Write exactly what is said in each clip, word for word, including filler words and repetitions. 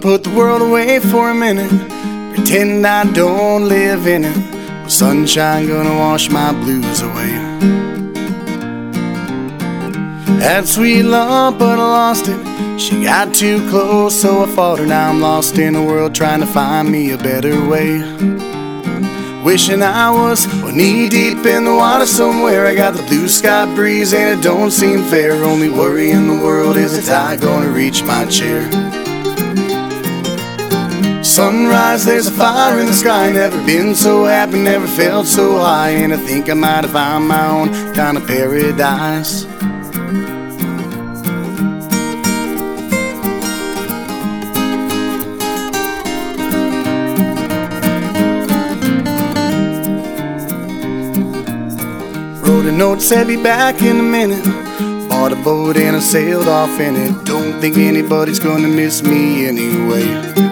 put the world away for a minute, pretend I don't live in it. Well, sunshine gonna wash my blues away. Had sweet love, but I lost it. She got too close, so I fought her. Now I'm lost in the world, trying to find me a better way. Wishing I was well, knee deep in the water somewhere. I got the blue sky breeze and it don't seem fair. Only worry in the world is the tide gonna reach my chair. Sunrise, there's a fire in the sky. Never been so happy, never felt so high. And I think I might have found my own kind of paradise. Wrote a note, said be back in a minute. Bought a boat and I sailed off in it. Don't think anybody's gonna miss me anyway.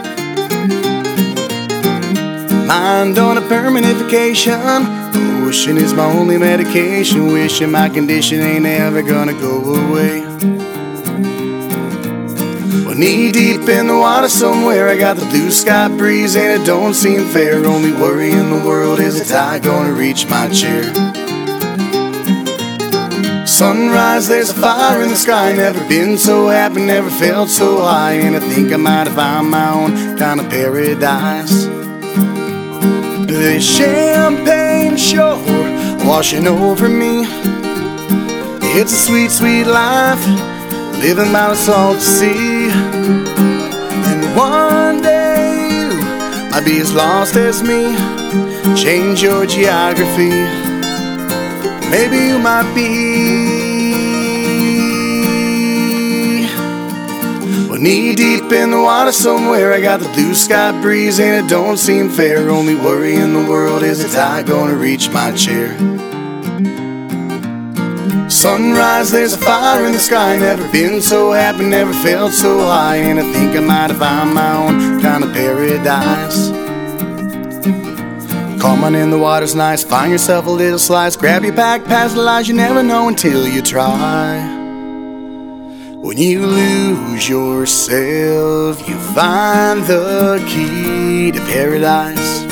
Mind on a permanent vacation. Ocean is my only medication. Wishing my condition ain't ever gonna go away. Well, knee deep in the water somewhere. I got the blue sky breeze and it don't seem fair. Only worry in the world is the tide gonna reach my chair. Sunrise, there's a fire in the sky. Never been so happy, never felt so high. And I think I might have found my own kind of paradise. This champagne shore washing over me. It's a sweet, sweet life, living by the salty sea. And one day you might be as lost as me. Change your geography, maybe you might be well, knee deep in the water somewhere. I got the blue sky breeze and it don't seem fair. Only worry in the world is the tide gonna reach my chair. Sunrise, there's a fire in the sky. Never been so happy, never felt so high. And I think I might have found my own kind of paradise. Calm in the water's nice. Find yourself a little slice. Grab your pack, pass the lies. You never know until you try. When you lose yourself, you find the key to paradise.